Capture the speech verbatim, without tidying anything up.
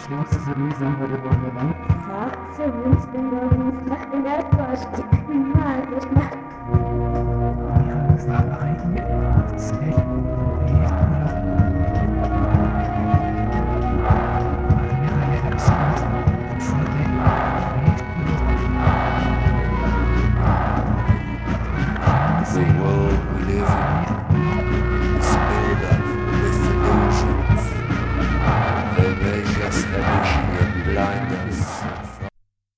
Schloss ist mühsam wurde worden. Sagt sie, wünscht den Morgen, macht den Erdkost.